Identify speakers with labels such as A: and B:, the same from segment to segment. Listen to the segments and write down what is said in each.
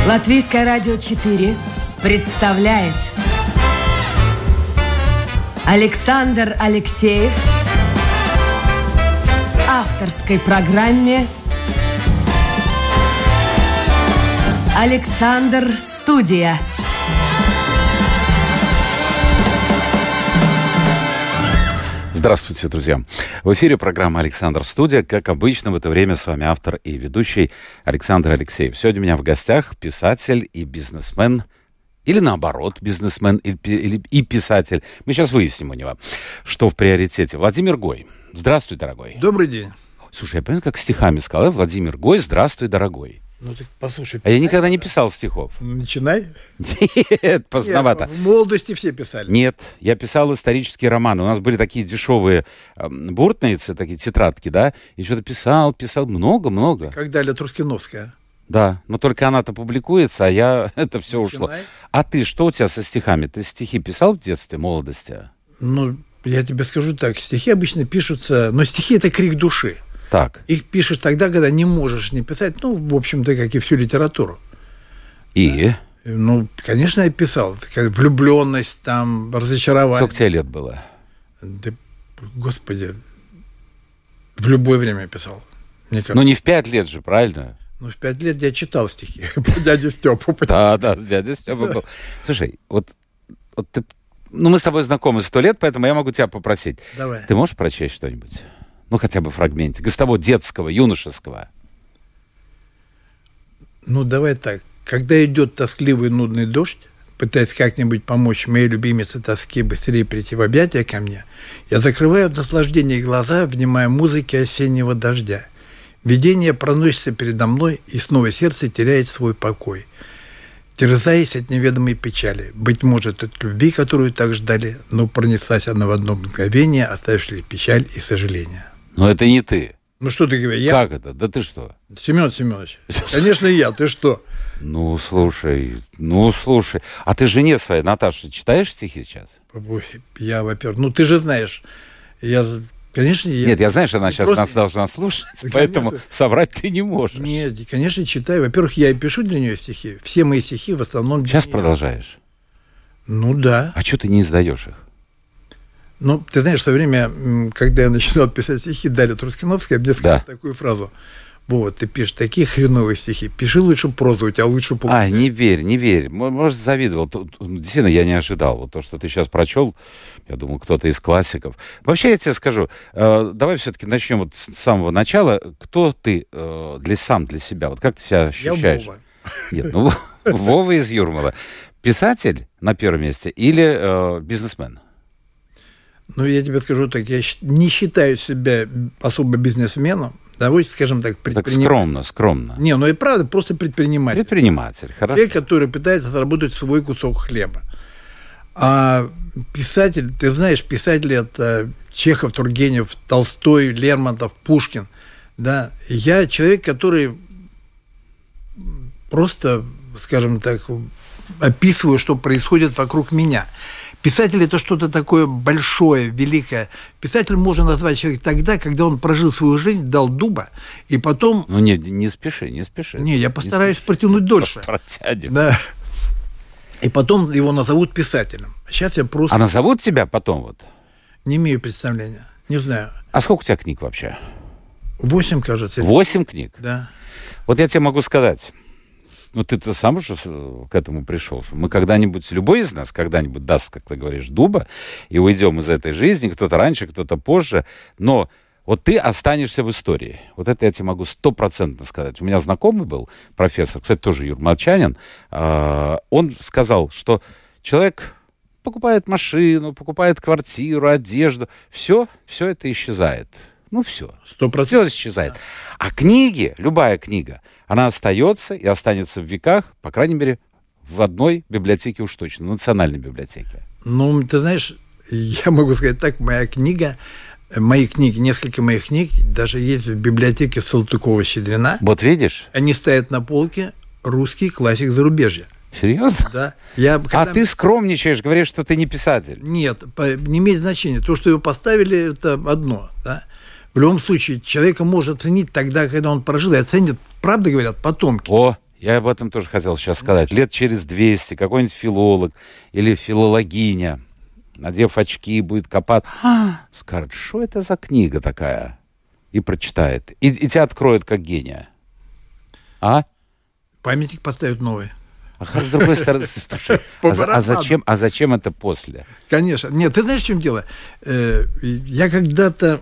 A: Латвийское радио 4 представляет Александр Алексеев в авторской программе «Александр Студия».
B: Здравствуйте, друзья. В эфире программа «Александр Студия». Как обычно, в это время с вами автор и ведущий Александр Алексеев. Сегодня у меня в гостях писатель и бизнесмен, или наоборот, бизнесмен и писатель. Мы сейчас выясним у него, что в приоритете. Владимир Гой. Здравствуй, дорогой.
C: Добрый день.
B: Слушай, я помню, как стихами сказал. Владимир Гой, здравствуй, дорогой.
C: Ну так послушай.
B: А я никогда не писал стихов.
C: Начинай.
B: Нет, поздновато.
C: В молодости все писали.
B: Нет, я писал исторические романы. У нас были такие дешевые буртницы, такие тетрадки, да, и что-то писал много-много.
C: Как Даля Трускиновская.
B: Да, но только она-то публикуется, а я... это все
C: Начинай.
B: ушло. А ты, что у тебя со стихами? Ты стихи писал в детстве, молодости?
C: Ну, я тебе скажу так, стихи обычно пишутся, но стихи – это крик души.
B: Так.
C: Их пишешь тогда, когда не можешь не писать, ну, в общем-то, как и всю литературу.
B: И?
C: Ну, конечно, я писал. Такая влюбленность, там, разочарование.
B: Сколько тебе лет было?
C: Да, господи, в любое время я писал.
B: Ну, не в 5 лет же, правильно?
C: Ну, в 5 лет я читал стихи по дяде Степу.
B: Да, дядя Степа был. Слушай, вот ты... Ну, мы с тобой знакомы 100 лет, поэтому я могу тебя попросить.
C: Давай.
B: Ты можешь прочесть что-нибудь? Ну, хотя бы фрагментик. Из того детского, юношеского.
C: Ну, давай так. Когда идет тоскливый нудный дождь, пытаясь как-нибудь помочь моей любимице тоске быстрее прийти в объятия ко мне, я закрываю от наслаждения глаза, внимая музыке осеннего дождя. Видение проносится передо мной, и снова сердце теряет свой покой, терзаясь от неведомой печали. Быть может, от любви, которую так ждали, но пронеслась она в одно мгновение, оставившая печаль и сожаление.
B: Но это не ты.
C: Ну, что ты говоришь?
B: Как это? Да ты что?
C: Семен Семенович, конечно, я. Ты что?
B: Ну, слушай. А ты жене своей, Наташе, читаешь стихи сейчас?
C: Я, во-первых... Ну, ты же знаешь, конечно, я...
B: Нет, я знаю, что она сейчас
C: просто...
B: нас должна слушать,
C: Да,
B: поэтому
C: конечно.
B: соврать ты не можешь.
C: Нет, конечно, читаю. Во-первых, я и пишу для нее стихи. Все мои стихи в основном...
B: Сейчас продолжаешь?
C: Ну, да.
B: А что ты не издаешь их?
C: Ну, ты знаешь, в свое время, когда я начинал писать стихи Дарья Трускиновская, мне сказала такую фразу. Вот, ты пишешь такие хреновые стихи, пиши лучше прозу, у тебя лучше получается.
B: Не верь. Может, завидовал. Действительно, я не ожидал. Вот то, что ты сейчас прочел, я думал, кто-то из классиков. Вообще, я тебе скажу, давай все-таки начнем вот с самого начала. Кто ты сам для себя? Вот как ты себя ощущаешь?
C: Я Вова.
B: Нет, ну, Вова из Юрмала. Писатель на первом месте или бизнесмен?
C: Ну, я тебе скажу так, я не считаю себя особо бизнесменом, давайте, скажем так, предпринимателем.
B: Так скромно.
C: Не, ну и правда, просто предприниматель.
B: Предприниматель, хорошо.
C: Человек, который пытается заработать свой кусок хлеба. А писатель, ты знаешь, писатели это Чехов, Тургенев, Толстой, Лермонтов, Пушкин. Да? Я человек, который просто, скажем так, описываю, что происходит вокруг меня. Писатель – это что-то такое большое, великое. Писатель можно назвать человека тогда, когда он прожил свою жизнь, дал дуба, и потом…
B: Ну, не спеши.
C: Не, я постараюсь протянуть дольше.
B: Протянем.
C: Да. И потом его назовут писателем. Сейчас я просто…
B: А назовут тебя потом вот?
C: Не имею представления. Не знаю.
B: А сколько у тебя книг вообще?
C: 8, кажется.
B: 8 книг?
C: Да.
B: Вот я тебе могу сказать… Ну, ты-то сам уже к этому пришел. Что мы когда-нибудь, любой из нас когда-нибудь даст, как ты говоришь, дуба, и уйдем из этой жизни, кто-то раньше, кто-то позже, но вот ты останешься в истории. Вот это я тебе могу 100% сказать. У меня знакомый был профессор, кстати, тоже юрмальчанин, он сказал, что человек покупает машину, покупает квартиру, одежду, все это исчезает. Ну, все.
C: 100%.
B: Все исчезает. А книги, любая книга, она остается и останется в веках, по крайней мере, в одной библиотеке уж точно, национальной библиотеке.
C: Ну, ты знаешь, я могу сказать так, несколько моих книг даже есть в библиотеке Салтыкова-Щедрина.
B: Вот видишь?
C: Они стоят на полке, русский классик зарубежья.
B: Серьезно?
C: Да.
B: Ты скромничаешь, говоришь, что ты не писатель.
C: Нет, не имеет значения. То, что его поставили, это одно, да. В любом случае, человека можно оценить тогда, когда он прожил, и оценят, правда говорят, потомки.
B: О, Я об этом тоже хотел сейчас сказать. Лет через 200 какой-нибудь филолог или филологиня, надев очки, будет копать, скажет, что это за книга такая? И прочитает. И тебя откроет как гения. А?
C: Памятник поставят новый.
B: А с другой стороны, слушай, а зачем это после?
C: Конечно. Нет, ты знаешь, в чем дело? Я когда-то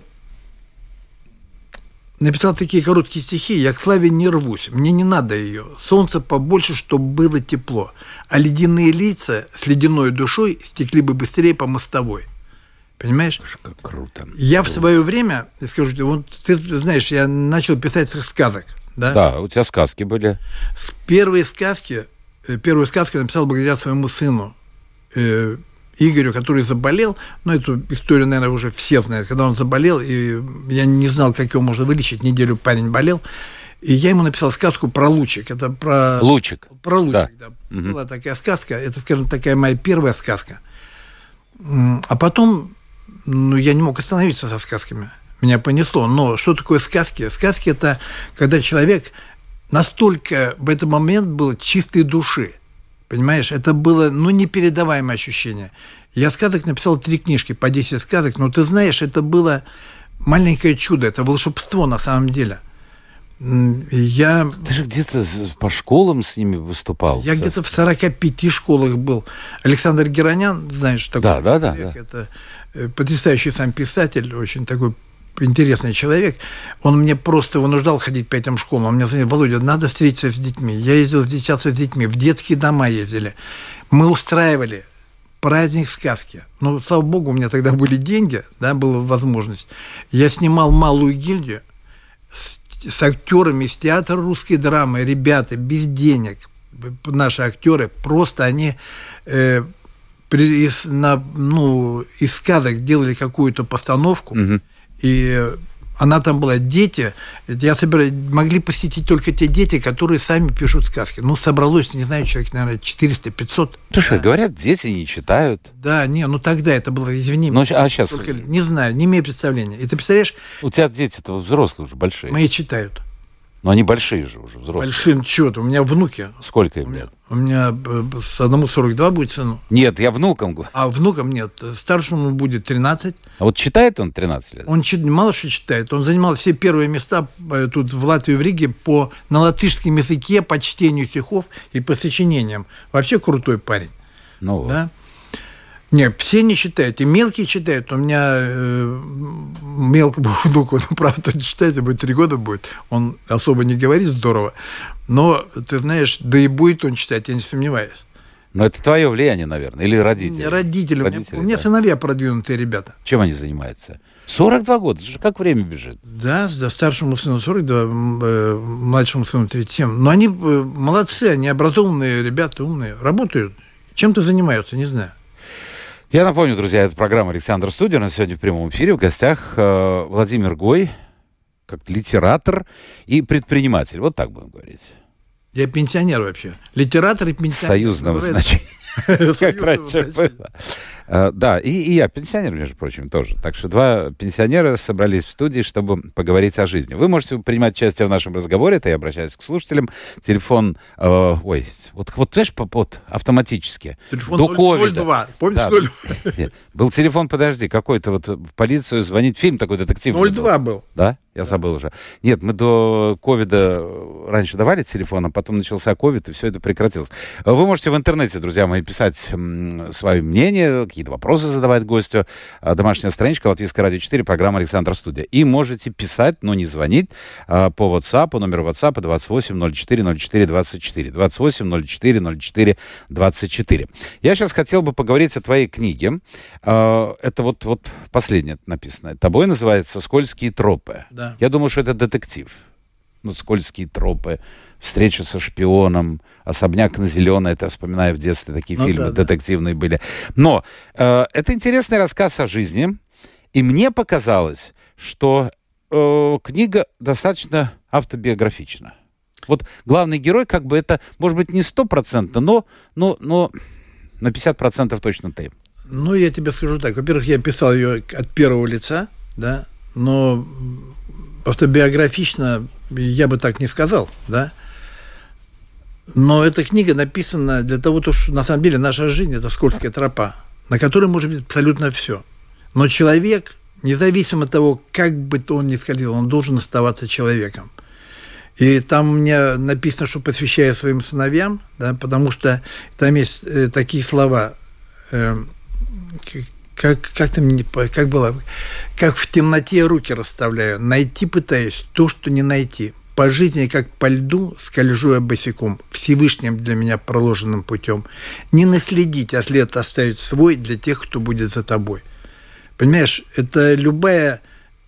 C: написал такие короткие стихи, я к славе не рвусь, мне не надо ее. Солнце побольше, чтобы было тепло. А ледяные лица с ледяной душой стекли бы быстрее по мостовой. Понимаешь?
B: Как круто.
C: Я в свое время, скажу тебе, вот ты знаешь, я начал писать сказок. Да?
B: Да, у тебя сказки были.
C: Первую сказку я написал благодаря своему сыну Игорю, который заболел. Ну, эту историю, наверное, уже все знают. Когда он заболел, и я не знал, как его можно вылечить. Неделю парень болел. И я ему написал сказку про лучик. Это про...
B: Лучик.
C: Про лучик, да.
B: Угу.
C: Была такая сказка. Это, скажем, такая моя первая сказка. А потом, я не мог остановиться со сказками. Меня понесло. Но что такое сказки? Сказки – это когда человек настолько в этот момент был чистой души. Понимаешь, это было, непередаваемое ощущение. Я сказок написал 3 книжки, по 10 сказок, но ты знаешь, это было маленькое чудо, это волшебство на самом деле.
B: Ты же где-то по школам с ними выступал.
C: Я где-то в 45 школах был. Александр Геронян, знаешь, такой человек, это потрясающий сам писатель, очень такой интересный человек, он мне просто вынуждал ходить по этим школам. Он мне сказал: Володя, надо встретиться с детьми. Я ездил встречаться с детьми, в детские дома ездили. Мы устраивали праздник сказки. Слава богу, у меня тогда были деньги, да, была возможность. Я снимал малую гильдию с актерами из театра русской драмы. Ребята без денег, наши актеры, просто они из сказок делали какую-то постановку. Угу. И она там была, дети, могли посетить только те дети, которые сами пишут сказки. Собралось, не знаю, человек, наверное, 400-500.
B: Слушай, говорят, дети не читают.
C: Да, тогда это было, извини.
B: А сейчас?
C: Только, не знаю, не имею представления. И ты представляешь?
B: У тебя дети-то взрослые уже, большие.
C: Мои читают.
B: Но они большие же уже, взрослые.
C: Большим счетом. У меня внуки.
B: Сколько им лет?
C: У меня с одному 42 будет сыну.
B: Нет, я внукам говорю.
C: А внукам нет. Старшему будет 13.
B: А вот читает он 13 лет?
C: Он мало что читает. Он занимал все первые места тут в Латвии, в Риге на латышском языке по чтению стихов и по сочинениям. Вообще крутой парень. Да? Нет, все не читают, и мелкие читают. У меня мелкому внуку, правда, не читает, будет 3 года будет. Он особо не говорит здорово, но, ты знаешь, да и будет он читать, я не сомневаюсь.
B: Но это твое влияние, наверное, или родители?
C: Родители. У меня сыновья продвинутые ребята.
B: Чем они занимаются? 42 года, как время бежит.
C: Да, старшему сыну 42, младшему сыну 37. Но они молодцы, они образованные ребята, умные, работают. Чем-то занимаются, не знаю.
B: Я напомню, друзья, это программа «Александр Студия». У нас сегодня в прямом эфире в гостях Владимир Гой, как литератор и предприниматель. Вот так будем говорить. Я
C: пенсионер вообще. Литератор и пенсионер.
B: Союзного значения. Как раньше было. Да, и я пенсионер, между прочим, тоже. Так что 2 пенсионера собрались в студии, чтобы поговорить о жизни. Вы можете принимать участие в нашем разговоре, это я обращаюсь к слушателям. Телефон, знаешь, автоматически.
C: Телефон
B: до ковида.
C: 02. Помнишь,
B: да, 02? Был телефон, подожди, какой-то в полицию звонит, фильм такой детективный.
C: 02 был.
B: Да? Я забыл уже. Нет, мы до ковида раньше давали телефон, а потом начался ковид, и все это прекратилось. Вы можете в интернете, друзья мои, писать свое мнение, какие-то вопросы задавать гостю. Домашняя страничка Латвийское радио 4, программа «Александр Студия». И можете писать, но не звонить по WhatsApp, по номеру WhatsApp 28 04 04 24. 28 04 04 24. Я сейчас хотел бы поговорить о твоей книге. Это вот последнее написано. Тобой называется «Скользкие тропы».
C: Да.
B: Я думаю, что это детектив. «Скользкие тропы», «Встреча со шпионом», «Особняк на Зеленой». Это, вспоминаю, в детстве такие фильмы детективные были. Но это интересный рассказ о жизни. И мне показалось, что книга достаточно автобиографична. Вот главный герой, как бы это, может быть, не 100%, но на 50% точно ты.
C: Я тебе скажу так. Во-первых, я писал ее от первого лица, да, но автобиографично я бы так не сказал, да. Но эта книга написана для того, что на самом деле наша жизнь – это скользкая тропа, на которой может быть абсолютно все. Но человек, независимо от того, как бы то он ни скользил, он должен оставаться человеком. И там у меня написано, что посвящаю своим сыновьям, да, потому что там есть такие слова, как было, как в темноте руки расставляю, найти пытаюсь то, что не найти. По жизни, как по льду, скольжу я босиком, Всевышним для меня проложенным путем. Не наследить, а след оставить свой для тех, кто будет за тобой. Понимаешь, это любая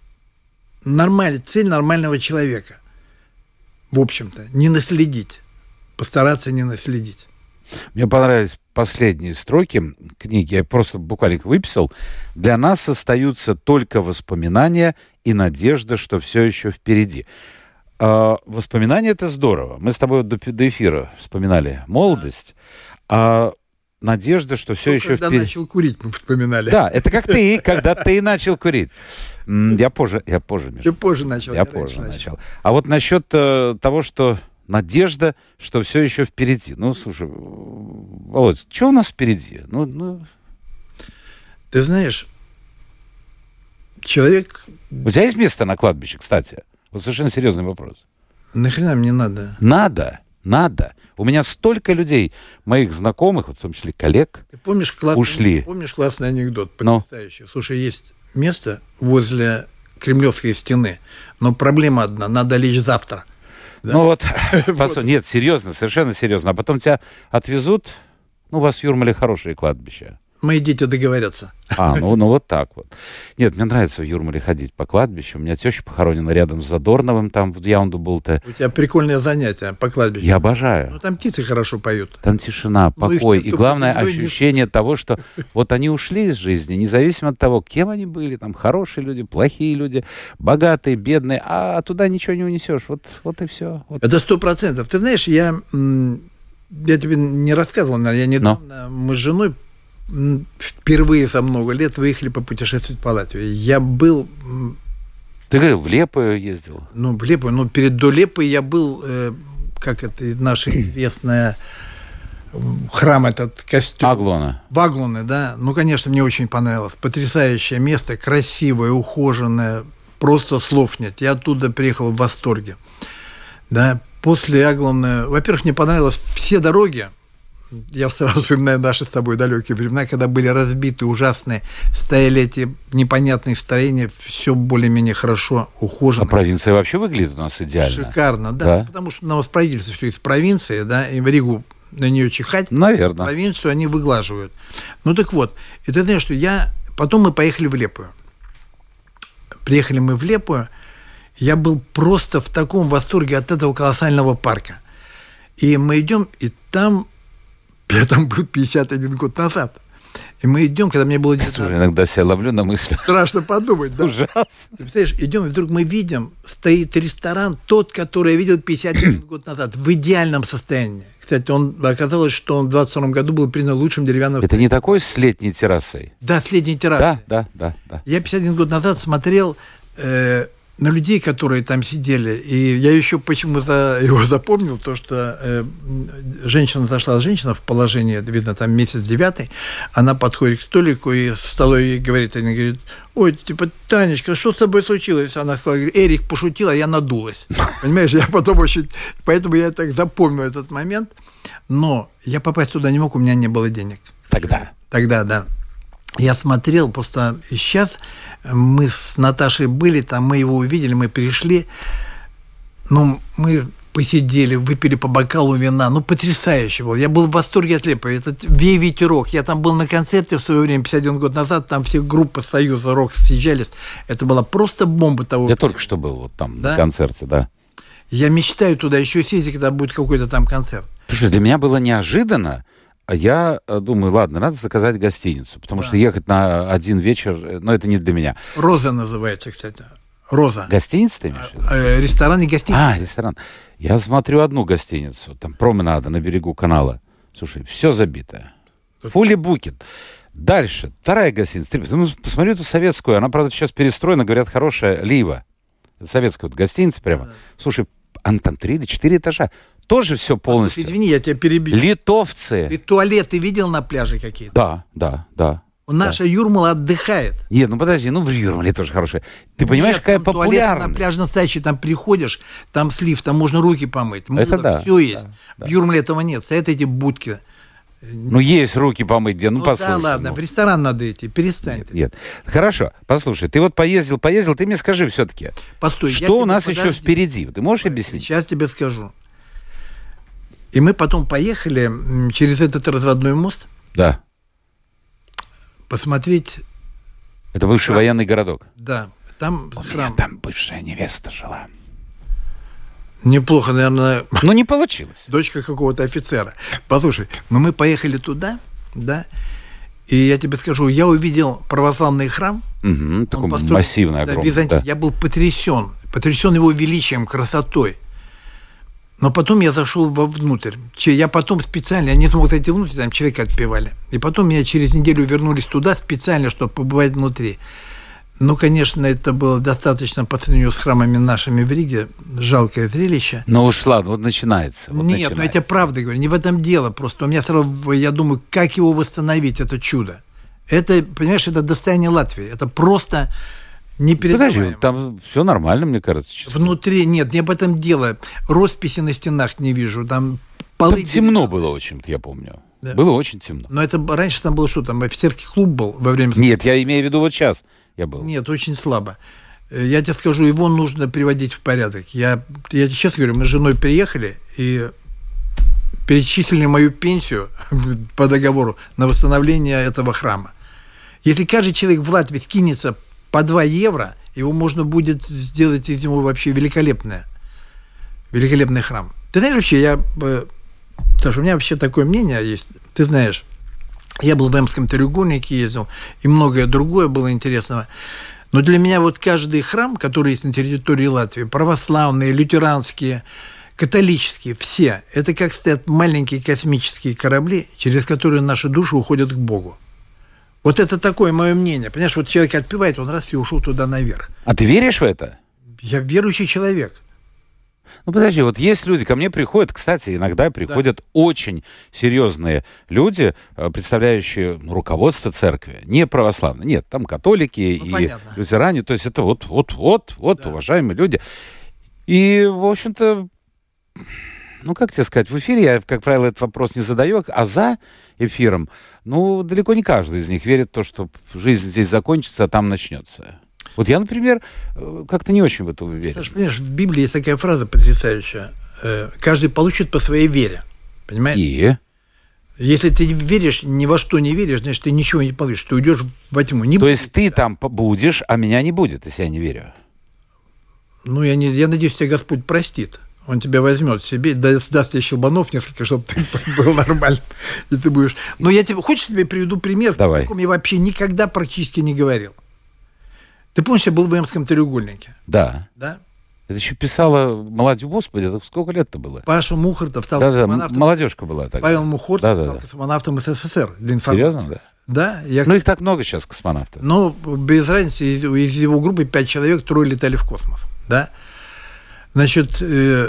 C: цель нормального человека. В общем-то, не наследить, постараться не наследить.
B: Мне понравились последние строки книги, я просто буквально выписал. Для нас остаются только воспоминания и надежда, что все еще впереди. Воспоминания — это здорово. Мы с тобой до эфира вспоминали молодость, а надежда, что все еще впереди.
C: Когда начал курить, мы вспоминали.
B: Да, это как ты, когда ты начал курить. Я позже, Миша.
C: Ты позже начал.
B: Я позже начал. А вот насчет того, что надежда, что все еще впереди. Ну, слушай, Володь, что у нас впереди?
C: Ты знаешь, человек...
B: У тебя есть место на кладбище, кстати? Вот совершенно серьезный вопрос.
C: Нахрена мне надо?
B: Надо. У меня столько людей, моих знакомых, вот в том числе коллег,
C: Ты помнишь
B: ушли.
C: Помнишь классный анекдот, потрясающий? Слушай, есть место возле Кремлевской стены, но проблема одна, надо лечь завтра. Да?
B: Ну вот, нет, серьезно, совершенно серьезно. А потом тебя отвезут, у вас в Юрмале хорошее кладбище.
C: Мои дети договорятся.
B: Ну вот так вот. Нет, мне нравится в Юрмале ходить по кладбищу. У меня теща похоронена рядом с Задорновым, там в Яунду-Булте.
C: У тебя прикольное занятие по кладбищу.
B: Я обожаю.
C: Там птицы хорошо поют.
B: Там тишина, покой. И главное, ощущение того, что вот они ушли из жизни, независимо от того, кем они были, там хорошие люди, плохие люди, богатые, бедные, а туда ничего не унесешь. Вот и все. Вот.
C: Это 100%. Ты знаешь, я тебе не рассказывал, наверное, я недавно, мы с женой впервые за много лет выехали попутешествовать по Латвии. Я был...
B: Ты говорил, в Лепою ездил?
C: В Лепою. Но до Лепы я был, как это наша известная храм этот, костел.
B: Аглона.
C: В Аглоне, да. Конечно, мне очень понравилось. Потрясающее место, красивое, ухоженное. Просто слов нет. Я оттуда приехал в восторге. Да. После Аглоны... Во-первых, мне понравилось все дороги. Я сразу вспоминаю наши с тобой далекие времена, когда были разбиты, ужасные, стояли эти непонятные строения, все более-менее хорошо ухожено.
B: А провинция вообще выглядит у нас идеально.
C: Шикарно, да. Потому что у нас правительство все из провинции, да, и в Ригу на нее чихать.
B: Наверное.
C: Провинцию они выглаживают. Так вот, и ты знаешь, что потом мы поехали в Лепую. Приехали мы в Лепую, я был просто в таком восторге от этого колоссального парка. И мы идем, и там... Я там был 51 год назад. И мы идем, когда мне было...
B: Я тоже иногда себя ловлю на мысли.
C: Страшно подумать, да?
B: Ужасно.
C: Ты представляешь, идем, и вдруг мы видим, стоит ресторан, тот, который я видел 51 год назад, в идеальном состоянии. Кстати, оказалось, что он в 22 году был признан лучшим деревянным...
B: Это не такой с летней террасой?
C: Да, с летней террасой.
B: Да.
C: Я 51 год назад смотрел... на людей, которые там сидели. И я еще почему его запомнил, то, что женщина в положении, видно, там месяц 9, она подходит к столику и с столой ей говорит, она говорит, ой, Танечка, что с тобой случилось? Она сказала, Эрик пошутил, а я надулась. Понимаешь, я потом поэтому я так запомнил этот момент. Но я попасть туда не мог, у меня не было денег. Тогда, да. Я смотрел, просто сейчас мы с Наташей были там, мы его увидели, мы пришли, мы посидели, выпили по бокалу вина, потрясающе было. Я был в восторге от Лепы, этот ветерок. Я там был на концерте в свое время, 51 год назад, там все группы Союза Рок съезжались. Это была просто бомба того.
B: Я только что был там на концерте, да.
C: Я мечтаю туда еще съездить, когда будет какой-то там концерт.
B: Слушай, для меня было неожиданно. А я думаю, ладно, надо заказать гостиницу, потому что ехать на один вечер, это не для меня.
C: «Роза» называется, кстати. «Роза».
B: Гостиница ты имеешь?
C: Ресторан и гостиница.
B: Ресторан. Я смотрю одну гостиницу, там променада на берегу канала. Слушай, все забито. Fully booked. Дальше, вторая гостиница. Посмотрю эту советскую, она, правда, сейчас перестроена, говорят, хорошая, Лива. Это советская гостиница прямо. Слушай, она там 3 или 4 этажа. тоже все полностью.
C: Извини, я тебя перебью.
B: Литовцы.
C: Ты туалеты видел на пляже какие-то?
B: Да.
C: Наша Юрмала отдыхает.
B: Нет, ну подожди, в Юрмале тоже хорошая. Ты понимаешь, какая популярность?
C: На пляж настоящий, там приходишь, там слив, там можно руки помыть.
B: Это да.
C: Все есть. В Юрмале этого нет. Стоят эти будки.
B: Ну, есть руки помыть, где, послушай.
C: Да, ладно, в ресторан надо идти, перестань.
B: Нет. Хорошо, послушай, ты вот поездил, ты мне скажи все-таки,
C: постой,
B: что у нас еще впереди? Ты можешь объяснить?
C: Сейчас тебе скажу. И мы потом поехали через этот разводной мост.
B: Да.
C: Посмотреть...
B: Это бывший военный городок.
C: Да, там
B: храм. Там бывшая невеста жила.
C: Неплохо, наверное.
B: Ну, не получилось.
C: Дочка какого-то офицера. Послушай, мы поехали туда, да, и я тебе скажу, я увидел православный храм.
B: Такой массивный, огромный.
C: Да. Я был потрясен его величием, красотой. Но потом я зашел вовнутрь. Я потом специально, я не смог зайти внутрь, там человека отпевали. И потом меня через неделю вернулись туда специально, чтобы побывать внутри. Ну, конечно, это было достаточно по сравнению с храмами нашими в Риге. Жалкое зрелище.
B: Ну уж ладно, вот начинается.
C: Нет, но я тебе правда говорю, не в этом дело. Просто у меня сразу, я думаю, как его восстановить, это чудо. Это, понимаешь, это достояние Латвии. Это просто непередаваемо.
B: Подожди, там все нормально, мне кажется. Честно.
C: Внутри, нет, не об этом дело. Росписи на стенах не вижу. Там полы...
B: Там темно было очень, я помню. Да. Было очень темно.
C: Но это раньше там было что? Там офицерский клуб был во время...
B: Нет, я имею в виду вот сейчас. Я был.
C: Нет, очень слабо. Я тебе скажу, его нужно приводить в порядок. Я тебе честно говорю, мы с женой приехали и перечислили мою пенсию по договору на восстановление этого храма. Если каждый человек в Латвии скинется по 2 евро, его можно будет сделать из него вообще великолепный храм. Ты знаешь, вообще, Саша, у меня вообще такое мнение есть. Ты знаешь, я был в Эмском треугольнике, ездил, и многое другое было интересного. Но для меня вот каждый храм, который есть на территории Латвии, православные, лютеранские, католические, все, это как стоят маленькие космические корабли, через которые наши души уходят к Богу. Вот это такое мое мнение. Понимаешь, вот человек отпевает, он раз и ушел туда наверх.
B: А ты веришь в это?
C: Я верующий человек.
B: Ну, подожди, вот есть люди, ко мне приходят, кстати, иногда приходят очень серьезные люди, представляющие руководство церкви, не православные, нет, там католики и понятно. Лютеране, то есть это вот, да. Уважаемые люди. И, в общем-то, ну, как тебе сказать, в эфире я, как правило, этот вопрос не задаю, а за эфиром, ну, далеко не каждый из них верит в то, что жизнь здесь закончится, а там начнется. Вот я, например, как-то не очень в это уверен.
C: Саша, понимаешь, в Библии есть такая фраза потрясающая. Каждый получит по своей вере. Понимаешь?
B: И?
C: Если ты веришь, ни во что не веришь, значит, ты ничего не получишь. Ты уйдешь во тьму. Не
B: то
C: будет
B: есть ты там будешь, а меня не будет, если я не верю?
C: Ну, я надеюсь, тебя Господь простит. Он тебя возьмет себе, даст тебе щелбанов несколько, чтобы ты был нормальным. И ты будешь... Но я тебе... Хочешь, я тебе приведу пример,
B: Давай.
C: о каком я вообще никогда практически не говорил. Ты помнишь, я был в Эмском треугольнике?
B: Да.
C: Да?
B: Это еще писала «Молодежь», Господи, это сколько лет-то было?
C: Паша Мухартов стал
B: космонавтом. Молодежка была тогда.
C: Павел Мухартов стал космонавтом СССР. Для информации.
B: Серьезно,
C: Да.
B: да? Ну, их так много сейчас, космонавтов.
C: Но без разницы, из его группы 5 человек, 3 летали в космос. Да? Значит,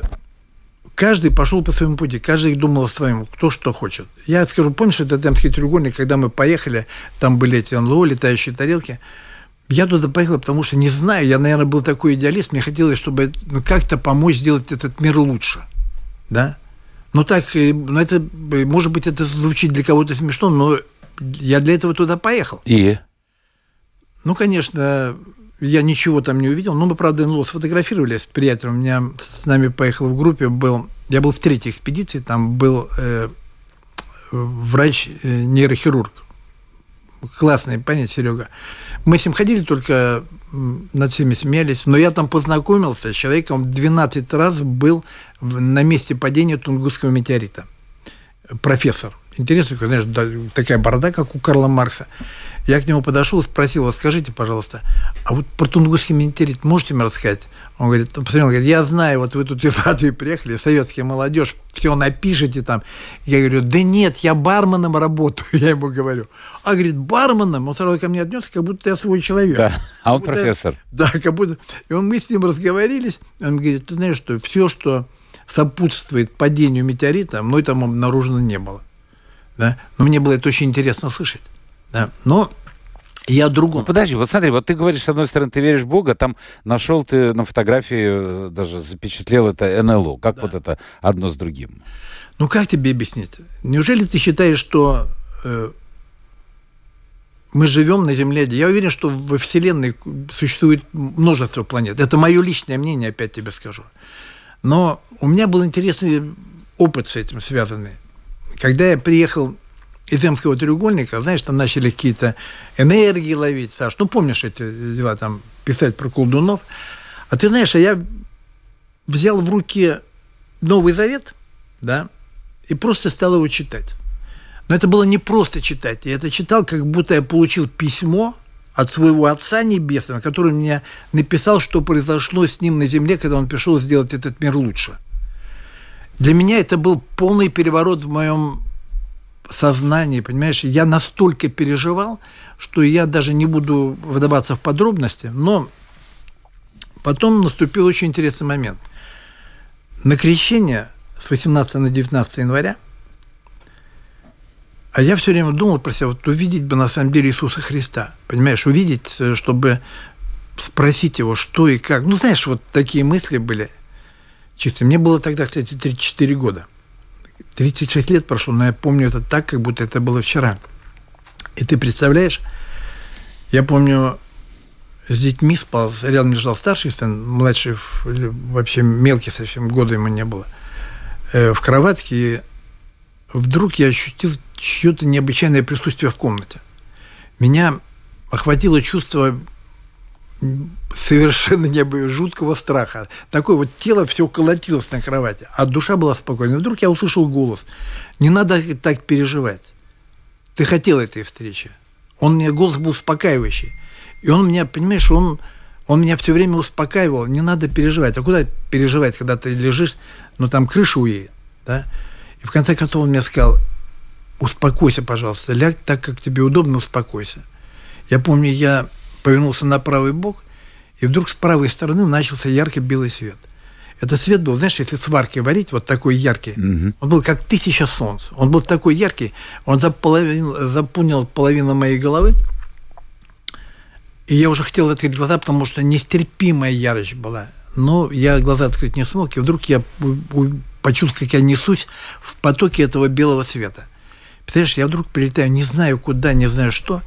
C: каждый пошел по своему пути, каждый думал о своем, кто что хочет. Я скажу, помнишь, этот Эмский треугольник, когда мы поехали, там были эти НЛО, летающие тарелки. Я туда поехал, потому что не знаю, я, наверное, был такой идеалист, мне хотелось, чтобы как-то помочь сделать этот мир лучше, да? Ну так, это, может быть, это звучит для кого-то смешно, но я для этого туда поехал.
B: И?
C: Ну, конечно, я ничего там не увидел, но мы, правда, НЛО сфотографировали с приятелем, у меня с нами поехал в группе, я был в 3-й экспедиции, там был врач-нейрохирург, классный, понятно, Серега. Мы с ним ходили, только над всеми смеялись. Но я там познакомился с человеком, 12 раз был на месте падения Тунгусского метеорита. Профессор. Интересно, знаешь, такая борода, как у Карла Маркса. Я к нему подошел и спросил, вот скажите, пожалуйста, а вот про Тунгусский метеорит можете мне рассказать? Он говорит, я знаю, вот вы тут из Латвии приехали, советская молодежь, все напишите там. Я говорю, да нет, я барменом работаю, я ему говорю. А говорит, барменом? Он сразу ко мне отнесся, как будто я свой человек.
B: Да, а он профессор.
C: Да, как будто. И мы с ним разговорились, он говорит, ты знаешь, что все, что сопутствует падению метеорита, мной там обнаружено не было. Да? Но мне было это очень интересно слышать. Да? Но я о другом.
B: Ну, подожди, вот смотри, вот ты говоришь, с одной стороны, ты веришь в Бога, там нашел ты на фотографии, даже запечатлел это НЛО. Как вот это одно с другим?
C: Ну, как тебе объяснить? Неужели ты считаешь, что мы живем на Земле? Я уверен, что во Вселенной существует множество планет. Это мое личное мнение, опять тебе скажу. Но у меня был интересный опыт с этим связанный. Когда я приехал из Эмского треугольника, знаешь, там начали какие-то энергии ловить, Саш, ну, помнишь эти дела, там, писать про колдунов. А ты знаешь, я взял в руки Новый Завет, да, и просто стал его читать. Но это было не просто читать. Я это читал, как будто я получил письмо от своего Отца Небесного, который мне написал, что произошло с ним на земле, когда он пришел сделать этот мир лучше. Для меня это был полный переворот в моем сознании, понимаешь? Я настолько переживал, что я даже не буду вдаваться в подробности, но потом наступил очень интересный момент. На крещение с 18 на 19 января, а я все время думал про себя, вот увидеть бы на самом деле Иисуса Христа, понимаешь, увидеть, чтобы спросить его, что и как. Ну, знаешь, вот такие мысли были чисто. Мне было тогда, кстати, 34 года. 36 лет прошло, но я помню это так, как будто это было вчера. И ты представляешь, я помню, с детьми спал, рядом лежал старший сын, младший вообще мелкий совсем, года ему не было, в кроватке, и вдруг я ощутил чье-то необычайное присутствие в комнате. Меня охватило чувство совершенно жуткого страха. Такое вот тело все колотилось на кровати, а душа была спокойна. Вдруг я услышал голос: не надо так переживать. Ты хотел этой встречи. Голос был успокаивающий. И он меня, понимаешь, он меня все время успокаивал. Не надо переживать. А куда переживать, когда ты лежишь, там крыша уедет, да? И в конце концов он мне сказал: успокойся, пожалуйста, ляг так, как тебе удобно, успокойся. Я помню, я повернулся на правый бок, и вдруг с правой стороны начался яркий белый свет. Этот свет был, знаешь, если сваркой варить, вот такой яркий, он был как 1000 солнц. Он был такой яркий, он заполнил половину моей головы, и я уже хотел открыть глаза, потому что нестерпимая ярость была. Но я глаза открыть не смог, и вдруг я почувствовал, как я несусь в потоке этого белого света. Представляешь, я вдруг прилетаю, не знаю куда, не знаю что,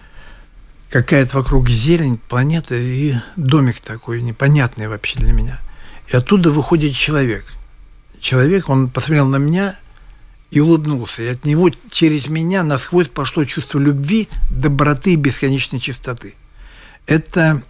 C: какая-то вокруг зелень, планета и домик такой непонятный вообще для меня. И оттуда выходит человек. Человек, он посмотрел на меня и улыбнулся. И от него через меня насквозь пошло чувство любви, доброты и бесконечной чистоты. Это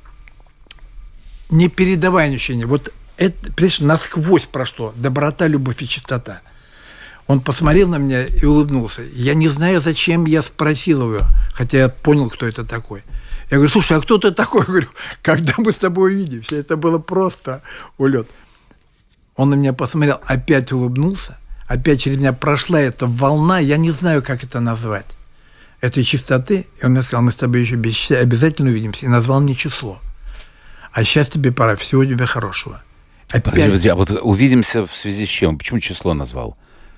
C: непередаваемое ощущение. Вот это, понимаешь, насквозь прошло. Доброта, любовь и чистота. Он посмотрел на меня и улыбнулся. Я не знаю, зачем я спросил его, хотя я понял, кто это такой. Я говорю: слушай, а кто ты такой? Я говорю: когда мы с тобой увидимся? Это было просто улет. Он на меня посмотрел, опять улыбнулся, опять через меня прошла эта волна, я не знаю, как это назвать, этой чистоты. И он мне сказал: мы с тобой еще обязательно увидимся. И назвал мне число. А сейчас тебе пора, всего тебе хорошего. Опять...
B: Подожди, а вот увидимся в связи с чем? Почему число назвал?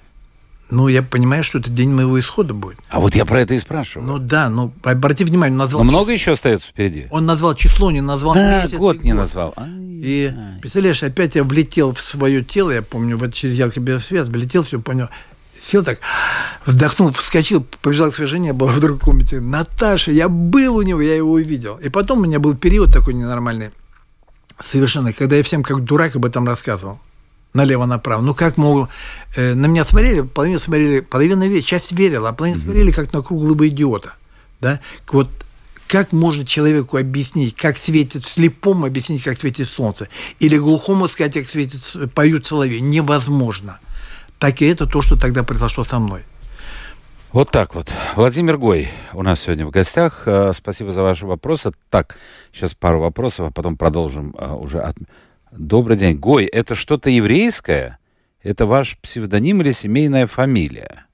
C: Ну, я понимаю, что это день моего исхода будет.
B: А вот я про это и спрашиваю.
C: Ну да, обрати внимание, он назвал...
B: Но много еще остается впереди?
C: Он назвал число, не назвал месяц.
B: Год не назвал.
C: И, представляешь, опять я влетел в свое тело, я помню, вот через яркий белый свет, влетел, все понял. Сел так, вдохнул, вскочил, побежал к своей жене, была в другой комнате. Наташа, я был у него, я его увидел. И потом у меня был период такой ненормальный, совершенно, когда я всем как дурак об этом рассказывал. Налево-направо. Ну, как могу... на меня смотрели, половина часть верила, а половина смотрели как на круглого идиота. Да? Вот как можно человеку объяснить, как светит слепому, объяснить, как светит солнце? Или глухому сказать, как поют соловьи? Невозможно. Так и это то, что тогда произошло со мной.
B: Вот так вот. Владимир Гой у нас сегодня в гостях. Спасибо за ваши вопросы. Так, сейчас пару вопросов, а потом продолжим уже Добрый день. Гой, это что-то еврейское? Это ваш псевдоним или семейная фамилия?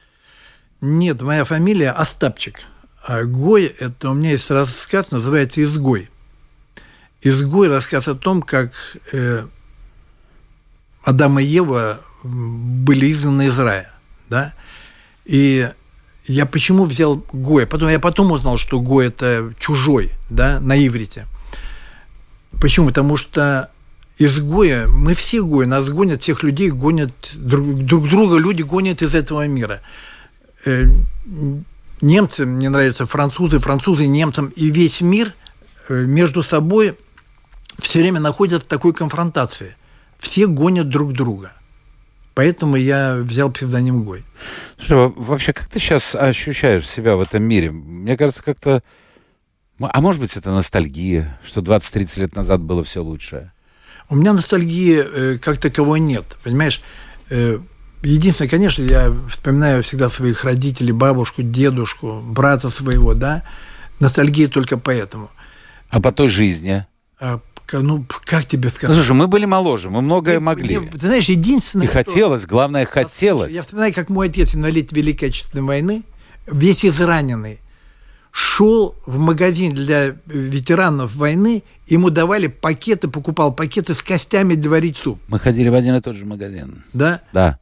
C: Нет, моя фамилия Остапчик. А Гой, это у меня есть рассказ, называется «Изгой». «Изгой» – рассказ о том, как Адам и Ева были изгнаны из рая, да, и я почему взял Гой? Я потом узнал, что Гой – это чужой, да, на иврите. Почему? Потому что изгои, мы все гои, нас гонят, всех людей гонят, друг друга люди гонят из этого мира. Немцы, мне нравятся французы немцам, и весь мир между собой все время находят в такой конфронтации. Все гонят друг друга. Поэтому я взял псевдоним Гой.
B: Слушай, вообще, как ты сейчас ощущаешь себя в этом мире? Мне кажется, как-то... А может быть, это ностальгия, что 20-30 лет назад было все лучшее?
C: У меня ностальгии как таковой нет, понимаешь? Единственное, конечно, я вспоминаю всегда своих родителей, бабушку, дедушку, брата своего, да? Ностальгия только поэтому.
B: А по той жизни?
C: Ну, как тебе сказать?
B: Ну, слушай, мы были моложе, мы многое могли.
C: Ты знаешь, единственное...
B: И хотелось, главное, хотелось.
C: Я вспоминаю, как мой отец, инвалид Великой Отечественной войны, весь израненный, шел в магазин для ветеранов войны, ему давали пакеты, покупал пакеты с костями для варить суп.
B: Мы ходили в один и тот же магазин.
C: Да?
B: Да.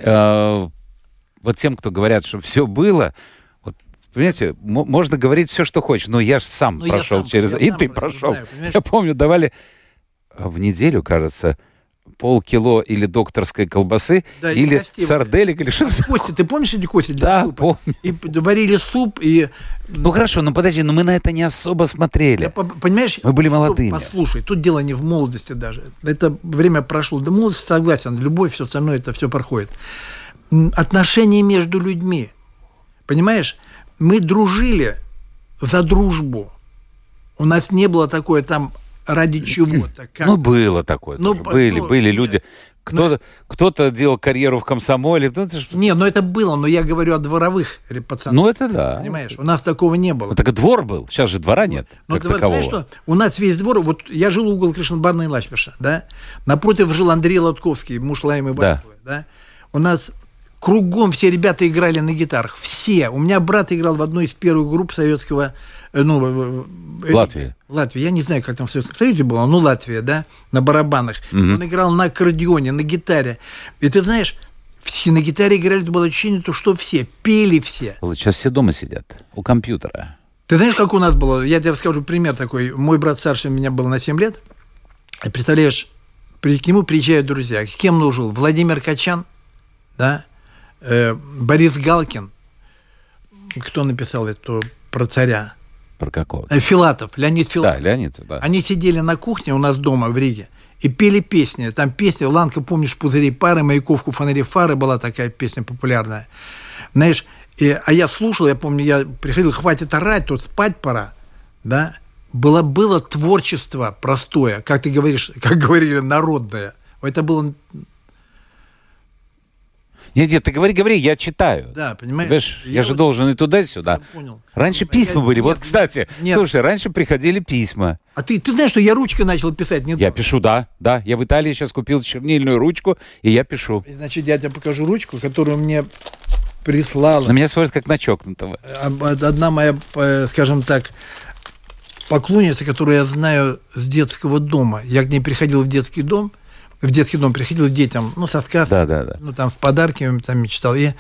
B: Вот тем, кто говорят, что все было... Понимаете, можно говорить все, что хочешь, но я же сам прошел через... И ты прошел. Я помню, давали в неделю, кажется, полкило или докторской колбасы, да, или сарделек, или что-то.
C: Кости, ты помнишь эти кости для
B: да,
C: супа?
B: Помню.
C: И варили суп, и...
B: Ну хорошо, подожди, мы на это не особо смотрели.
C: Понимаешь?
B: Мы были молодыми.
C: Послушай, тут дело не в молодости даже. Это время прошло. Да, молодость, согласен, любовь, все остальное, это все проходит. Отношения между людьми. Понимаешь? Мы дружили за дружбу. У нас не было такое там ради чего-то.
B: Ну, было такое. Были люди. Кто-то делал карьеру в комсомоле.
C: Не, это было, но я говорю о дворовых пацанах.
B: Ну, это да.
C: Понимаешь, у нас такого не было.
B: Так и двор был. Сейчас же двора нет.
C: Но знаешь что? У нас весь двор... Вот я жил угол Кришнабарна и Лачпиша, да? Напротив жил Андрей Лотковский, муж Лаймы Ватовой, да? У нас... Кругом все ребята играли на гитарах. Все. У меня брат играл в одной из первых групп советского...
B: Латвии.
C: Я не знаю, как там в Советском Союзе было, Латвия, да, на барабанах. Угу. Он играл на аккордеоне, на гитаре. И ты знаешь, все на гитаре играли, это было ощущение, что все, пели все.
B: Сейчас все дома сидят, у компьютера.
C: Ты знаешь, как у нас было? Я тебе расскажу пример такой. Мой брат старше меня был на 7 лет. И представляешь, к нему приезжают друзья. С кем он жил? Владимир Качан, да, Борис Галкин. Кто написал это про царя?
B: Про какого?
C: Филатов, Леонид Филатов.
B: Да, Леонид, да.
C: Они сидели на кухне у нас дома в Риге и пели песни. Там песня «Ланка, помнишь, пузыри пары», «Маяковку, фонари, фары» была такая песня популярная. Знаешь, а я слушал, я помню, я приходил, хватит орать, тут спать пора, да. Было творчество простое, как ты говоришь, как говорили, народное. Это было...
B: Нет, ты говори, я читаю.
C: Да, понимаешь?
B: Понимаешь, я же должен и туда-сюда. Я понял. Раньше письма были. Вот, кстати, слушай, раньше приходили письма.
C: А ты знаешь, что я ручкой начал писать?
B: Я пишу, да. Я в Италии сейчас купил чернильную ручку, и я пишу.
C: Значит, я тебе покажу ручку, которую мне прислала.
B: На меня смотрят как на чокнутого.
C: Одна моя, скажем так, поклонница, которую я знаю с детского дома. Я к ней приходил в детский дом приходил к детям, со сказками,
B: да.
C: Там в подарки там мечтал. И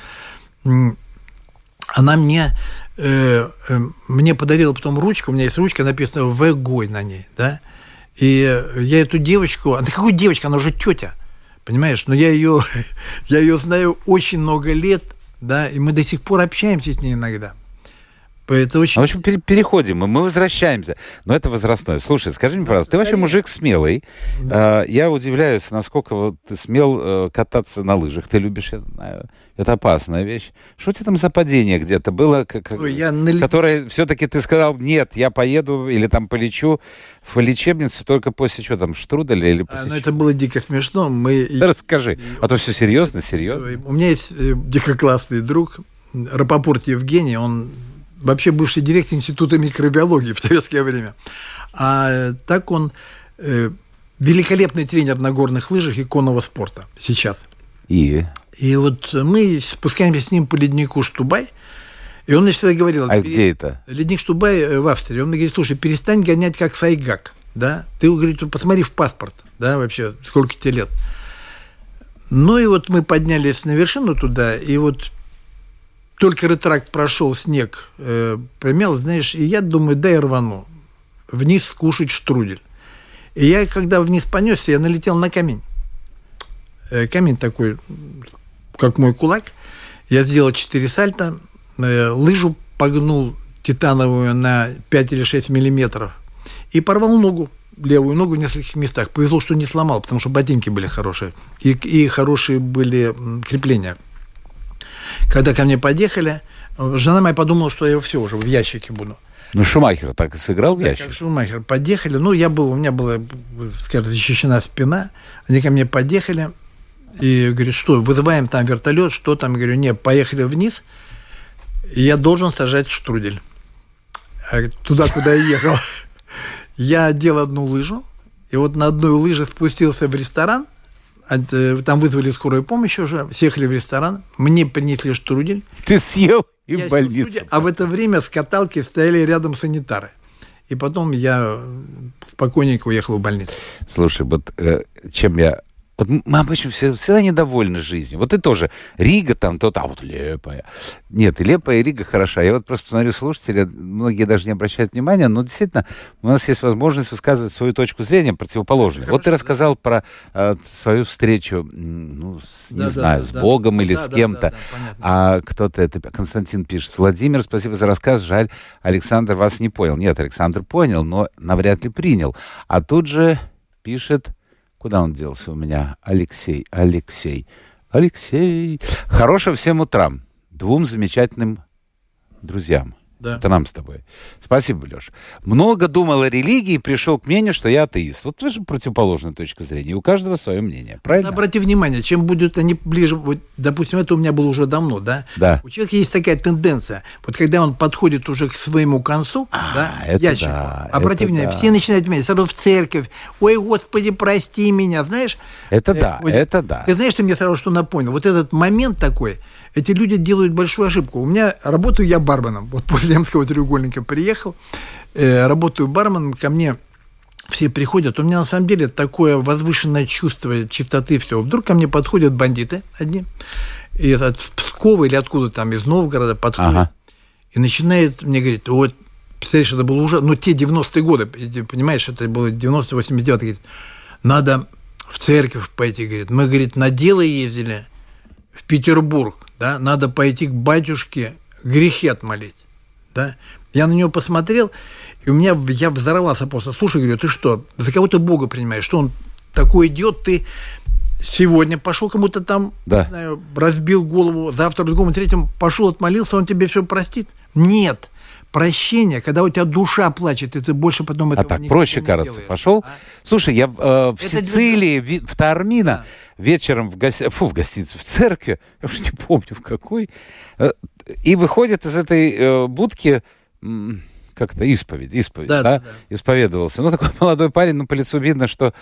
C: она мне подарила потом ручку, у меня есть ручка, написано «В. Гой» на ней, да. И я эту девочку, она какая девочка, она уже тетя, понимаешь, но я ее знаю очень много лет, да, и мы до сих пор общаемся с ней иногда. Это очень...
B: В общем, переходим, мы возвращаемся. Но это возрастное. Слушай, скажи мне, пожалуйста, ты вообще мужик смелый. Да. Я удивляюсь, насколько ты смел кататься на лыжах. Ты любишь, я знаю. Это опасная вещь. Что у тебя там за падение где-то было, которое все-таки ты сказал, нет, я поеду или там полечу в лечебницу только после чего там, штруделя или после чего?
C: Это было дико смешно.
B: Да расскажи, а то все серьезно.
C: У меня есть дико классный друг, Рапопорт Евгений, он... вообще бывший директор Института микробиологии в советское время. А так он великолепный тренер на горных лыжах и конного спорта сейчас. И вот мы спускаемся с ним по леднику Штубай, и он мне всегда говорил...
B: А где это?
C: Ледник Штубай в Австрии. Он мне говорит, слушай, перестань гонять как Сайгак, да? Ты, говорит, посмотри в паспорт, да, вообще, сколько тебе лет. Ну и вот мы поднялись на вершину туда, и вот только ретракт прошел, снег примял, знаешь, и я думаю, дай рвану вниз скушать штрудель. И я, когда вниз понесся, я налетел на камень. Камень такой, как мой кулак. Я сделал 4 сальта, лыжу погнул титановую на 5 или 6 миллиметров и порвал ногу, левую ногу в нескольких местах. Повезло, что не сломал, потому что ботинки были хорошие и хорошие были крепления. Когда ко мне подъехали, жена моя подумала, что я все уже в ящике буду.
B: Ну, Шумахер так и сыграл в ящик.
C: Как Шумахер. Подъехали, у меня была, скажем, защищена спина. Они ко мне подъехали и говорят, что, вызываем там вертолет, что там? Я говорю, нет, поехали вниз, и я должен сажать штрудель. Туда, куда я ехал. Я одел одну лыжу, и вот на одной лыже спустился в ресторан, там вызвали скорую помощь уже, съехали в ресторан, мне принесли штрудель.
B: Ты съел и в больницу.
C: А в это время с каталки стояли рядом санитары. И потом я спокойненько уехал в больницу.
B: Слушай, вот чем я... Вот мы обычно всегда недовольны жизнью. Вот ты тоже. Рига там то-то, а вот Лепая. Нет, и Лепая, и Рига хороша. Я вот просто посмотрю слушателей, многие даже не обращают внимания, но действительно у нас есть возможность высказывать свою точку зрения противоположную. Хорошо, вот ты рассказал про свою встречу, с Богом или с кем-то. А кто-то, это Константин пишет: Владимир, спасибо за рассказ, жаль, Александр вас не понял. Нет, Александр понял, но навряд ли принял. А тут же пишет... Куда он делся у меня? Алексей. Хорошего всем утрам. 2 замечательным друзьям. Да. Это нам с тобой. Спасибо, Леша. Много думал о религии и пришел к мнению, что я атеист. Вот тоже противоположная точка зрения. У каждого свое мнение. Правильно?
C: Обрати внимание, чем будут они ближе... Вот, допустим, это у меня было уже давно, да?
B: Да.
C: У человека есть такая тенденция. Вот когда он подходит уже к своему концу, ящику, обрати внимание, все начинают внимание, сразу в церковь. Ой, Господи, прости меня, знаешь?
B: Это да.
C: Ты знаешь, ты мне сразу что напомнил? Вот этот момент такой... Эти люди делают большую ошибку. У меня работаю я барменом. Вот после Эмского треугольника приехал, работаю барменом, ко мне все приходят. У меня на самом деле такое возвышенное чувство чистоты всего. Вдруг ко мне подходят бандиты одни, из Пскова или откуда там, из Новгорода подходят, и начинают мне говорить, вот, представляешь, это было уже, те 90-е годы, понимаешь, это было 90-89, говорит, надо в церковь пойти, говорит. Мы, говорит, на дело ездили в Петербург, да, надо пойти к батюшке грехи отмолить, да. Я на него посмотрел, и я взорвался просто. Слушай, говорю, ты что, за кого ты Бога принимаешь? Что он такой идет, ты сегодня пошел кому-то там, не знаю, разбил голову, завтра другому, третьему пошел, отмолился, он тебе все простит? Нет. Прощение, когда у тебя душа плачет, и ты больше потом этого
B: так проще, кажется, делаешь. Пошел. Слушай, я в Сицилии, в Таормино, вечером в гостинице, в церкви, я уже не помню в какой, и выходит из этой будки как-то исповедь, да? Исповедовался. Такой молодой парень, по лицу видно, что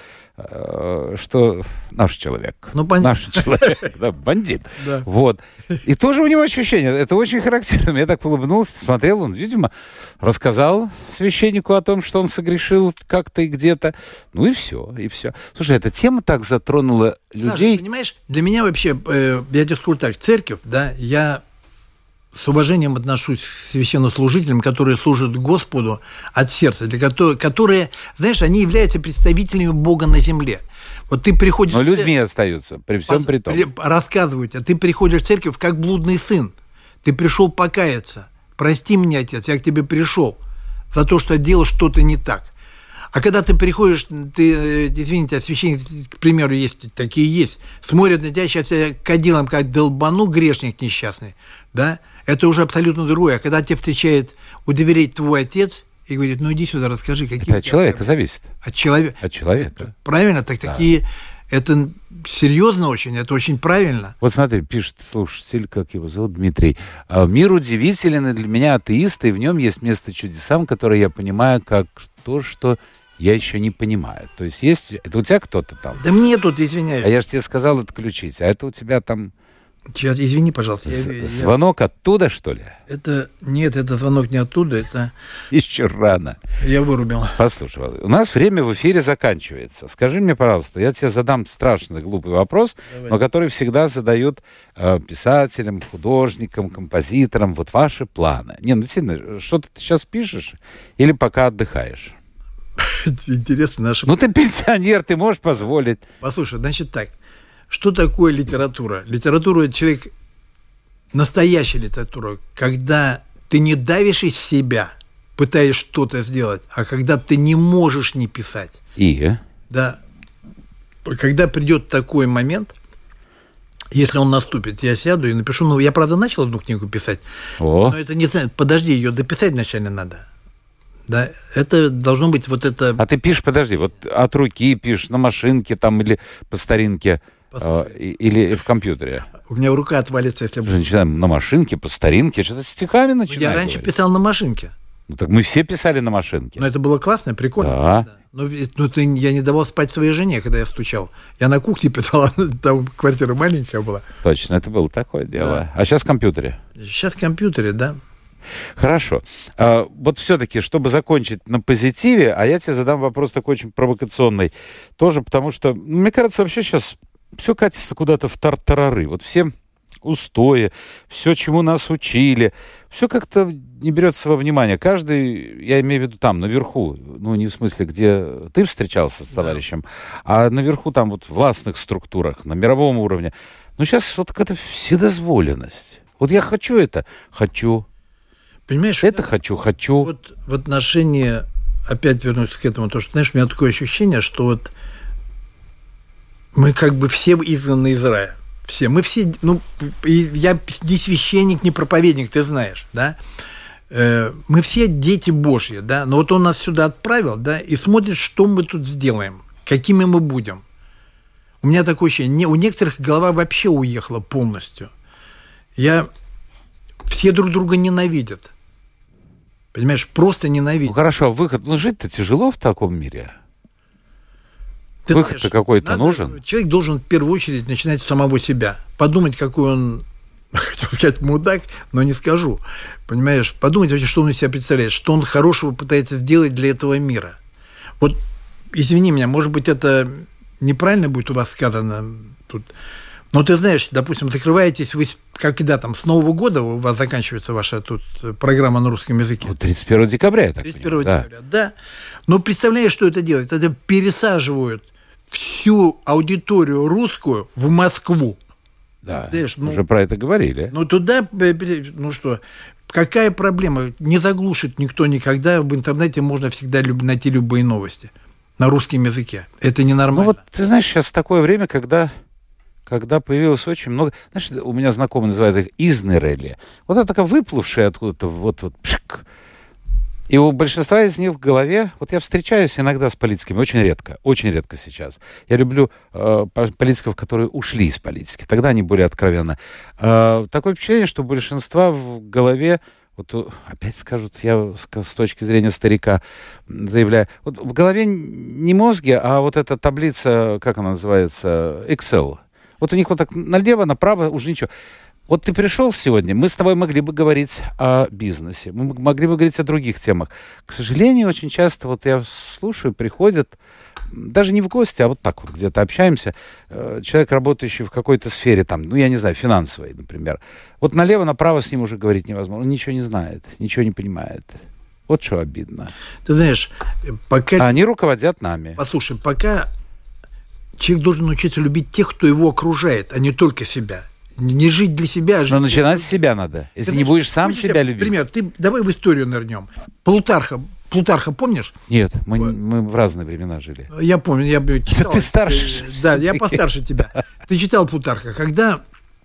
B: наш человек. Наш человек, да, бандит. Да. Вот. И тоже у него ощущение, это очень характерно. Я так улыбнулся, посмотрел, он, видимо, рассказал священнику о том, что он согрешил как-то и где-то. И все. Слушай, эта тема так затронула людей.
C: Саша, понимаешь, для меня вообще, я тебе скажу так, церковь, да, я с уважением отношусь к священнослужителям, которые служат Господу от сердца, которые, знаешь, они являются представителями Бога на земле. Вот ты приходишь...
B: Но людьми остаются, при всем при том.
C: Рассказывают, а ты приходишь в церковь как блудный сын. Ты пришел покаяться. Прости меня, Отец, я к тебе пришел за то, что делал что-то не так. А когда ты приходишь, извините, священник, к примеру, есть, смотрят на тебя, сейчас я кадилом как долбану, грешник несчастный, да, это уже абсолютно другое. А когда тебя встречает у дверей твой отец и говорит, иди сюда, расскажи, какие...
B: Это от человека зависит.
C: От человека. Правильно? Такие... Это серьезно очень, это очень правильно.
B: Вот смотри, пишет слушатель, как его зовут, Дмитрий. «Мир удивителен, и для меня атеист, и в нем есть место чудесам, которые я понимаю как то, что я еще не понимаю». То есть это у тебя кто-то там?
C: Да мне тут, извиняюсь.
B: А я же тебе сказал отключить, а это у тебя там
C: Сейчас, извини, пожалуйста.
B: Звонок оттуда, что ли?
C: Нет, это звонок не оттуда, это...
B: Еще рано.
C: Я вырубил.
B: Послушай, у нас время в эфире заканчивается. Скажи мне, пожалуйста, я тебе задам страшный глупый вопрос, но который всегда задают писателям, художникам, композиторам. Вот ваши планы. Не, ну действительно, что-то ты сейчас пишешь или пока отдыхаешь?
C: Интересно, наши...
B: Ну ты пенсионер, ты можешь позволить.
C: Послушай, значит так. Что такое литература? Литература – это человек, настоящая литература, когда ты не давишь из себя, пытаясь что-то сделать, а когда ты не можешь не писать. Да. Когда придет такой момент, если он наступит, я сяду и напишу, ну, я, правда, начал одну книгу писать, но это не знаю, подожди, ее дописать вначале надо. Да, это должно быть вот это...
B: А ты пишешь, подожди, вот от руки пишешь, на машинке там или по старинке... Или в компьютере?
C: У меня рука отвалится, если...
B: Начинаем на машинке, по старинке, что-то стихами начинаем.
C: Я раньше писал на машинке.
B: Ну так мы все писали на машинке.
C: Но это было классно, прикольно.
B: Да.
C: Но я не давал спать своей жене, когда я стучал. Я на кухне писал, там квартира маленькая была.
B: Точно, это было такое дело. Да. А сейчас в компьютере?
C: Сейчас в компьютере, да.
B: Хорошо. Вот все-таки, чтобы закончить на позитиве, а я тебе задам вопрос такой очень провокационный. Тоже потому что, мне кажется, вообще сейчас... Все катится куда-то в тартарары. Вот все устои, все, чему нас учили, все как-то не берется во внимание. Каждый, я имею в виду там, наверху, ну, не в смысле, где ты встречался с товарищем, а наверху там вот в властных структурах, на мировом уровне. Ну, сейчас вот какая-то вседозволенность. Вот я хочу это, хочу.
C: Понимаешь?
B: Это хочу.
C: Вот в отношении, опять вернусь к этому, то, что, знаешь, у меня такое ощущение, что вот мы как бы все изгнаны из рая. Все. Мы все, ну, я не священник, не проповедник, ты знаешь, да? Мы все дети Божьи, да? Но вот он нас сюда отправил, да, и смотрит, что мы тут сделаем, какими мы будем. У меня такое ощущение, у некоторых голова вообще уехала полностью. Все друг друга ненавидят. Понимаешь, просто ненавидят.
B: Ну, хорошо, выход, ну, жить-то тяжело в таком мире. Выход-то какой-то нужен.
C: Человек должен в первую очередь начинать с самого себя. Подумать, какой он, хотел сказать, мудак, но не скажу. Понимаешь, подумать вообще, что он из себя представляет, что он хорошего пытается сделать для этого мира. Вот, извини меня, может быть, это неправильно будет у вас сказано тут. Но ты знаешь, допустим, закрываетесь вы, когда там, с Нового года у вас заканчивается ваша тут программа на русском языке?
B: 31 декабря, я так
C: 31 декабря, да. Но представляешь, что это делает? Это пересаживают всю аудиторию русскую в Москву.
B: Да, знаешь, уже про это говорили.
C: Ну, туда, ну что, какая проблема? Не заглушит никто никогда. В интернете можно всегда найти любые новости на русском языке. Это ненормально.
B: Ну, вот, ты знаешь, сейчас такое время, когда появилось очень много... Знаешь, у меня знакомые называют их изнерели. Вот это такая выплывшая откуда-то, вот пшик. И у большинства из них в голове... Вот я встречаюсь иногда с политиками, очень редко сейчас. Я люблю политиков, которые ушли из политики. Тогда они более откровенны. Такое впечатление, что у большинства в голове... Вот опять скажут, я с точки зрения старика заявляю, вот в голове не мозги, а вот эта таблица, как она называется, Excel. Вот у них вот так налево, направо уже ничего. Вот ты пришел сегодня, мы с тобой могли бы говорить о бизнесе, мы могли бы говорить о других темах. К сожалению, очень часто вот я слушаю, приходят, даже не в гости, а вот так вот где-то общаемся, человек, работающий в какой-то сфере, там, ну, я не знаю, финансовой, например. Вот налево-направо с ним уже говорить невозможно. Он ничего не знает, ничего не понимает. Вот что обидно.
C: Ты знаешь, пока...
B: А они руководят нами.
C: Послушай, пока человек должен научиться любить тех, кто его окружает, а не только себя. Не жить для себя, а жить...
B: Но начинать с себя надо. Если не будешь сам себя любить.
C: Например, давай в историю нырнем. Плутарха помнишь?
B: Нет, мы в разные времена жили.
C: Я помню, я бы читал.
B: Ты старше.
C: Да, я постарше тебя. Ты читал Плутарха. Когда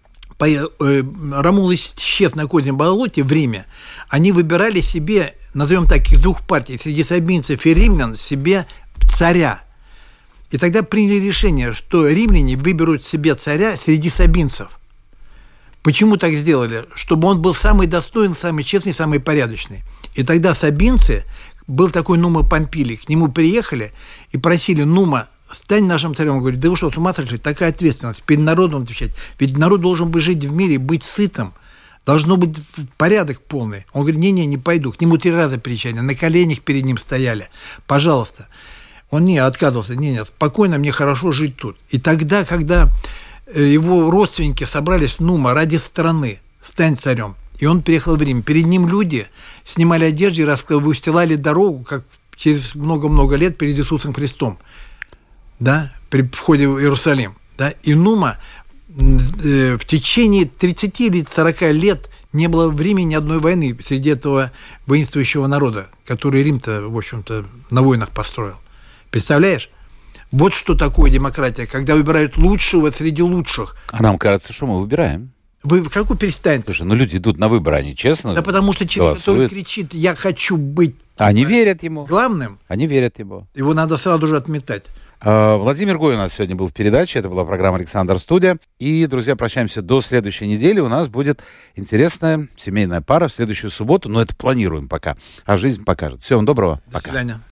C: Ромул исчез на Козьем болоте в Риме, они выбирали себе, назовем так, из двух партий, среди сабинцев и римлян, себе царя. И тогда приняли решение, что римляне выберут себе царя среди сабинцев. Почему так сделали? Чтобы он был самый достойный, самый честный, самый порядочный. И тогда сабинцы, был такой Нума Помпилий, к нему приехали и просили: Нума, стань нашим царем. Он говорит, да вы что, с ума сошли? Такая ответственность. Перед народом отвечать. Ведь народ должен быть жить в мире, быть сытым. Должно быть порядок полный. Он говорит, не пойду. К нему 3 раза приезжали, на коленях перед ним стояли. Пожалуйста. Он отказывался. Спокойно, мне хорошо жить тут. И тогда, когда его родственники собрались, Нума, ради страны, стань царем. И он приехал в Рим. Перед ним люди снимали одежды и выстилали дорогу, как через много-много лет перед Иисусом Христом. Да, при входе в Иерусалим. Да? И Нума в течение 30 или 40 лет не было в Риме ни одной войны среди этого воинствующего народа, который Рим-то, в общем-то, на войнах построил. Представляешь? Вот что такое демократия, когда выбирают лучшего среди лучших.
B: А нам кажется, что мы выбираем.
C: Вы как перестанете?
B: Слушай, люди идут на выборы, они честно.
C: Да потому что человек, который кричит, я хочу быть
B: они верят ему.
C: Главным.
B: Они верят ему.
C: Его надо сразу же отметать.
B: Владимир Гой у нас сегодня был в передаче. Это была программа «Александр Студия». И, друзья, прощаемся до следующей недели. У нас будет интересная семейная пара в следующую субботу. Но это планируем пока. А жизнь покажет. Всего вам доброго.
C: До свидания.